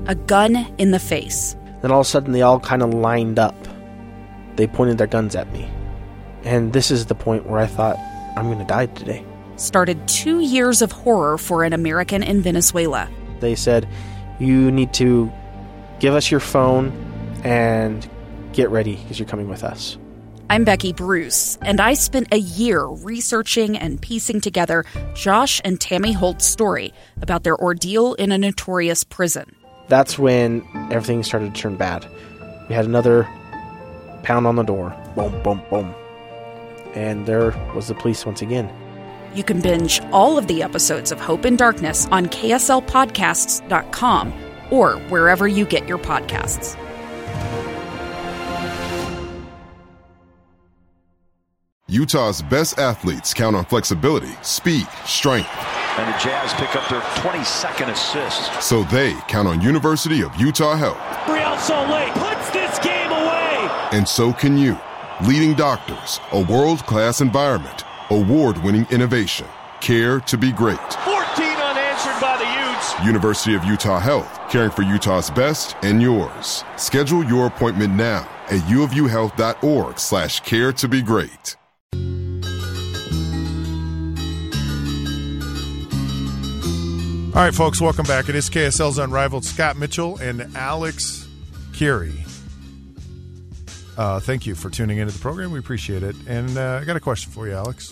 a gun in the face. Then all of a sudden, they all kind of lined up. They pointed their guns at me. And this is the point where I thought, I'm going to die today. Started 2 years of horror for an American in Venezuela. They said, you need to give us your phone and get ready because you're coming with us. I'm Becky Bruce, and I spent a year researching and piecing together Josh and Tammy Holt's story about their ordeal in a notorious prison. That's when everything started to turn bad. We had another pound on the door. Boom, boom, boom. And there was the police once again. You can binge all of the episodes of Hope in Darkness on KSLpodcasts.com or wherever you get your podcasts. Utah's best athletes count on flexibility, speed, strength. And the Jazz pick up their 22nd assist. So they count on University of Utah Health. Real Soleil puts this game away. And so can you. Leading doctors, a world-class environment, award-winning innovation, care to be great. 14 unanswered by the Utes. University of Utah Health, caring for Utah's best and yours. Schedule your appointment now at uofuhealth.org/care to be great. All right, folks, welcome back. It is KSL's Unrivaled. Scott Mitchell and Alex Curie. Thank you for tuning into the program. We appreciate it. And I got a question for you, Alex.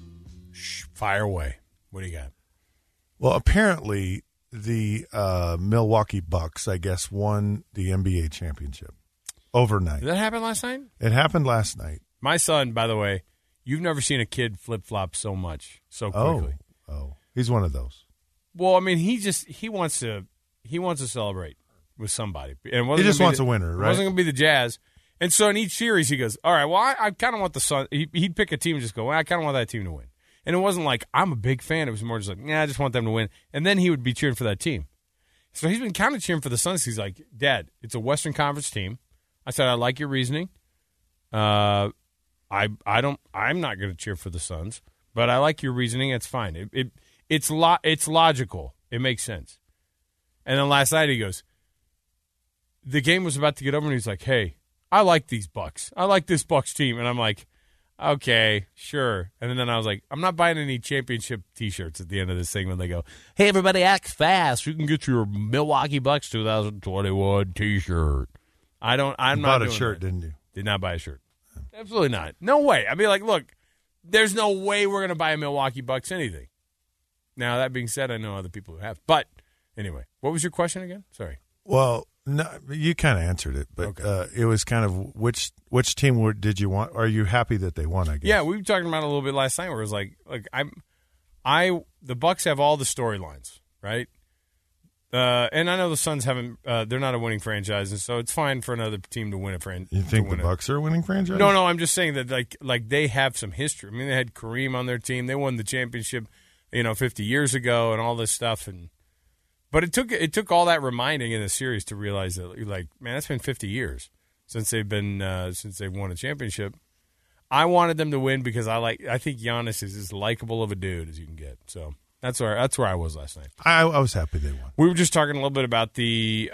Fire away. What do you got? Well, apparently the Milwaukee Bucks, I guess, won the NBA championship overnight. Did that happen last night? It happened last night. My son, by the way, you've never seen a kid flip-flop so much, so quickly. Oh, he's one of those. Well, I mean, he wants to celebrate with somebody. And he just wants a winner, right? It wasn't going to be the Jazz. And so in each series, he goes, all right, well, I kind of want the Suns. He'd pick a team and just go, well, I kind of want that team to win. And it wasn't like, I'm a big fan. It was more just like, I just want them to win. And then he would be cheering for that team. So he's been kind of cheering for the Suns. He's like, Dad, it's a Western Conference team. I said, I like your reasoning. I'm not going to cheer for the Suns, but I like your reasoning. It's fine. It's logical. It makes sense. And then last night he goes, the game was about to get over, and he's like, hey, I like these Bucks. I like this Bucks team. And I'm like, okay, sure. And then I was like, I'm not buying any championship T-shirts at the end of this thing when they go, hey, everybody, act fast. You can get your Milwaukee Bucks 2021 T-shirt. I'm not bought a doing shirt, that. didn't you? Did not buy a shirt. Absolutely not. No way. I mean, like, look, there's no way we're going to buy a Milwaukee Bucks anything. Now, that being said, I know other people who have. But anyway, what was your question again? Sorry. Well, no, you kind of answered it, but okay. It was kind of which team did you want? Are you happy that they won, I guess? Yeah, we were talking about it a little bit last night where it was like the Bucks have all the storylines, right? And I know the Suns haven't. They're not a winning franchise, and so it's fine for another team to win a franchise. You think the Bucks are a winning franchise? No. I'm just saying that like they have some history. I mean, they had Kareem on their team. They won the championship, 50 years ago, and all this stuff. But it took all that reminding in the series to realize that, like, man, it's been 50 years since they've won a championship. I wanted them to win because I think Giannis is as likable of a dude as you can get. So. That's where I was last night. I was happy they won. We were just talking a little bit about the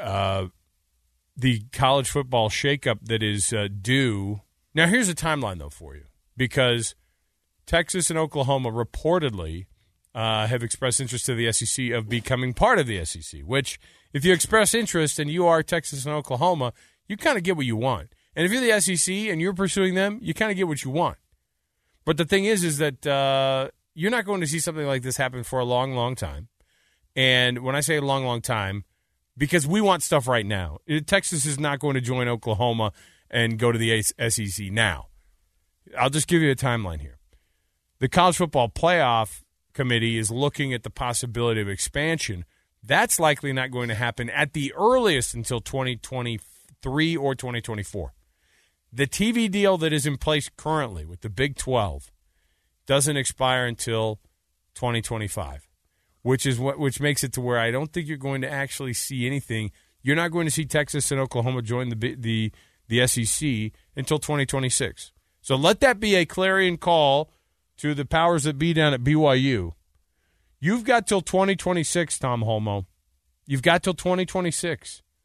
college football shakeup that is due. Now, here's a timeline, though, for you, because Texas and Oklahoma reportedly have expressed interest to the SEC of becoming part of the SEC, which, if you express interest and you are Texas and Oklahoma, you kind of get what you want. And if you're the SEC and you're pursuing them, you kind of get what you want. But the thing is that you're not going to see something like this happen for a long, long time. And when I say a long, long time, because we want stuff right now. Texas is not going to join Oklahoma and go to the SEC now. I'll just give you a timeline here. The College Football Playoff Committee is looking at the possibility of expansion. That's likely not going to happen at the earliest until 2023 or 2024. The TV deal that is in place currently with the Big 12 doesn't expire until 2025, which makes it to where I don't think you're going to actually see anything. You're not going to see Texas and Oklahoma join the SEC until 2026. So let that be a clarion call to the powers that be down at BYU. You've got till 2026, Tom Holmoe. You've got till 2026.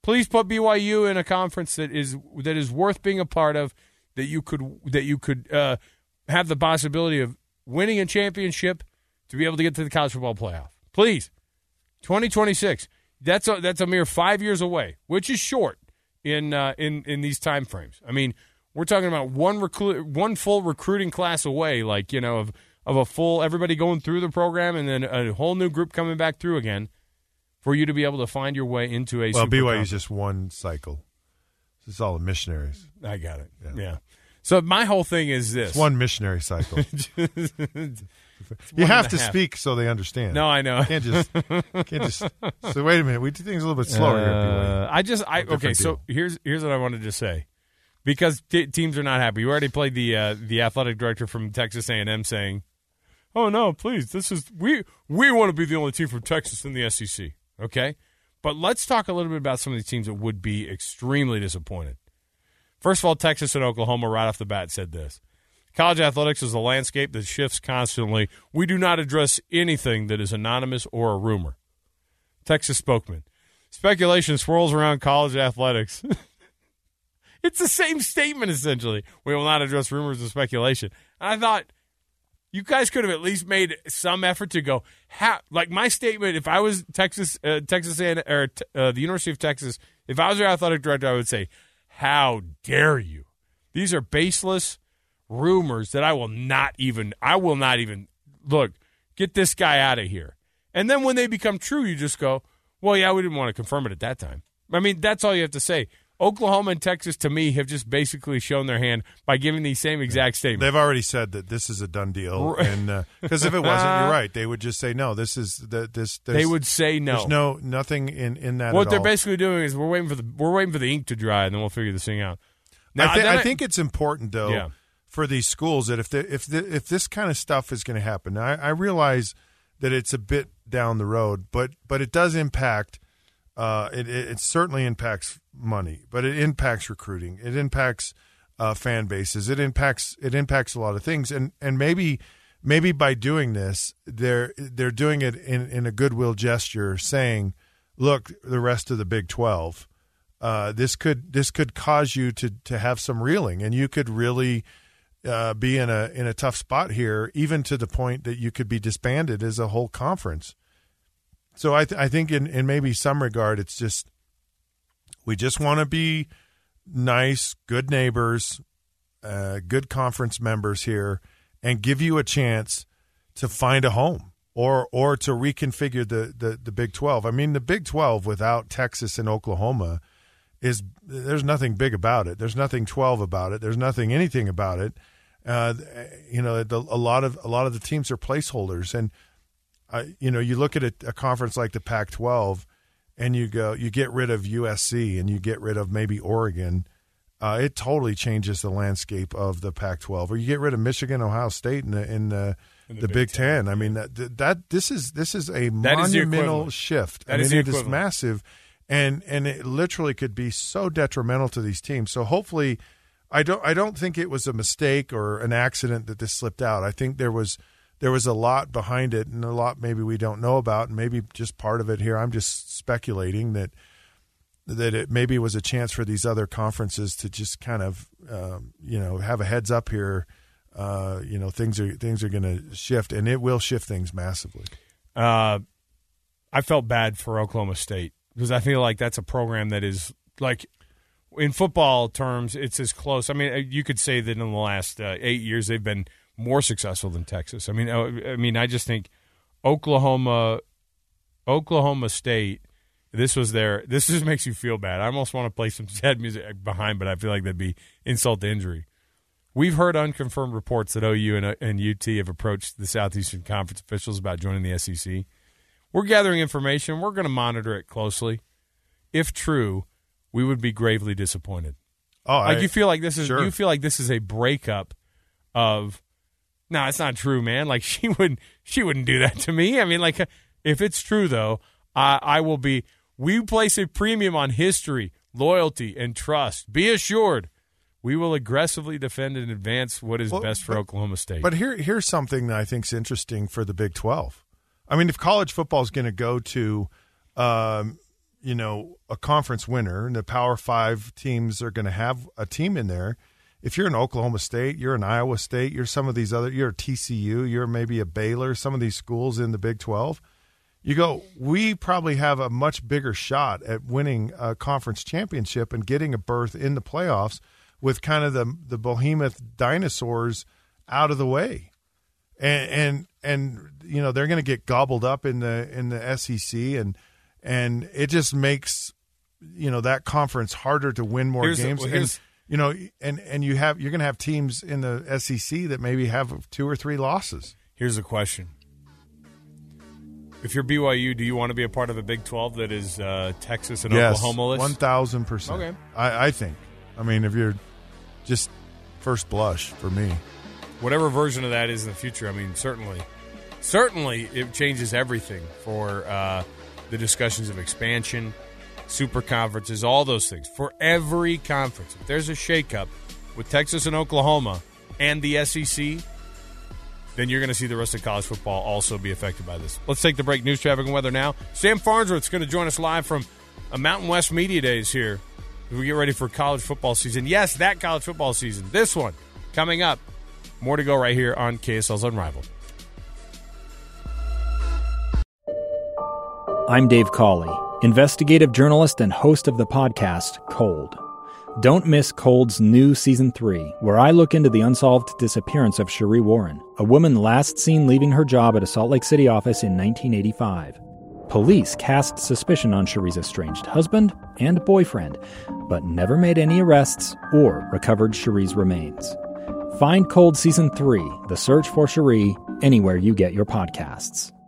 Please put BYU in a conference that is worth being a part of, that you could have the possibility of winning a championship to be able to get to the college football playoff. Please, 2026. That's a mere 5 years away, which is short in these time frames. I mean, we're talking about one full recruiting class away, like, of a full everybody going through the program and then a whole new group coming back through again for you to be able to find your way into a. Well, BYU is just one cycle. It's all the missionaries. I got it. Yeah. So my whole thing is this: it's one missionary cycle. You have to speak so they understand. No, I know. You can't just. So wait a minute. We do things a little bit slower here. Okay. So here's what I wanted to say, because teams are not happy. You already played the athletic director from Texas A&M saying, "Oh no, please, this is we want to be the only team from Texas in the SEC." Okay, but let's talk a little bit about some of these teams that would be extremely disappointed. First of all, Texas and Oklahoma right off the bat said this. College athletics is a landscape that shifts constantly. We do not address anything that is anonymous or a rumor. Texas spokesman. Speculation swirls around college athletics. It's the same statement, essentially. We will not address rumors and speculation. And I thought, you guys could have at least made some effort to go, like my statement, if I was Texas A&M, or the University of Texas, if I was their athletic director, I would say, how dare you? These are baseless rumors that I will not even, look, get this guy out of here. And then when they become true, you just go, well, yeah, we didn't want to confirm it at that time. I mean, that's all you have to say. Oklahoma and Texas, to me, have just basically shown their hand by giving the same exact statement. They've already said that this is a done deal, and because if it wasn't, you're right. They would just say no. This is this. They would say no. There's nothing in that. What at they're all. Basically doing is we're waiting for the ink to dry, and then we'll figure this thing out. Now, I think it's important though for these schools that if this kind of stuff is going to happen. Now, I realize that it's a bit down the road, but it does impact. It certainly impacts money, but it impacts recruiting. It impacts fan bases. It impacts a lot of things, and maybe by doing this, they're doing it in a goodwill gesture, saying, "Look, the rest of the Big 12, this could cause you to have some reeling, and you could really be in a tough spot here, even to the point that you could be disbanded as a whole conference." So I think in maybe some regard, it's just we just want to be nice, good neighbors, good conference members here, and give you a chance to find a home or to reconfigure the Big 12. I mean, the Big 12 without Texas and Oklahoma there's nothing big about it. There's nothing 12 about it. There's anything about it. A lot of the teams are placeholders, and you look at a conference like the Pac-12, and you get rid of USC and you get rid of maybe Oregon. It totally changes the landscape of the Pac-12. Or you get rid of Michigan, Ohio State in the Big Ten. I mean this is a monumental shift. It is massive, and it literally could be so detrimental to these teams. So hopefully, I don't think it was a mistake or an accident that this slipped out. I think there was a lot behind it, and a lot maybe we don't know about, and maybe just part of it here. I'm just speculating that it maybe was a chance for these other conferences to just kind of have a heads up here. Things are going to shift, and it will shift things massively. I felt bad for Oklahoma State because I feel like that's a program that is like, in football terms, it's as close. I mean, you could say that in the last 8 years they've been more successful than Texas. I mean, I just think Oklahoma State. This just makes you feel bad. I almost want to play some sad music behind, but I feel like that'd be insult to injury. We've heard unconfirmed reports that OU and UT have approached the Southeastern Conference officials about joining the SEC. We're gathering information. We're going to monitor it closely. If true, we would be gravely disappointed. You feel like this is sure. You feel like this is a breakup of. No, it's not true, man. Like she wouldn't do that to me. I mean, like if it's true though, I will be. We place a premium on history, loyalty, and trust. Be assured, we will aggressively defend and advance what is best for Oklahoma State. But here's something that I think is interesting for the Big 12. I mean, if college football is going to go to, a conference winner, and the Power 5 teams are going to have a team in there. If you're an Oklahoma State, you're an Iowa State, you're some of these other, you're a TCU, you're maybe a Baylor, some of these schools in the Big 12, you go, we probably have a much bigger shot at winning a conference championship and getting a berth in the playoffs with kind of the behemoth dinosaurs out of the way. And they're going to get gobbled up in the SEC, and it just makes that conference harder to win more games. And you're going to have teams in the SEC that maybe have 2 or 3 losses. Here's the question: if you're BYU, do you want to be a part of a Big 12 that is Texas and Oklahoma-less? 1,000%. Okay, I think. I mean, if you're just first blush for me. Whatever version of that is in the future, I mean, certainly it changes everything for the discussions of expansion, super conferences, all those things. For every conference, if there's a shakeup with Texas and Oklahoma and the SEC, then you're going to see the rest of college football also be affected by this. Let's take the break. News, traffic, and weather now. Sam Farnsworth's going to join us live from Mountain West Media Days here as we get ready for college football season. Yes, that college football season. This one coming up. More to go right here on KSL's Unrivaled. I'm Dave Cawley, investigative journalist and host of the podcast Cold. Don't miss Cold's new Season 3, where I look into the unsolved disappearance of Cherie Warren, a woman last seen leaving her job at a Salt Lake City office in 1985. Police cast suspicion on Cherie's estranged husband and boyfriend, but never made any arrests or recovered Cherie's remains. Find Cold Season 3, The Search for Cherie, anywhere you get your podcasts.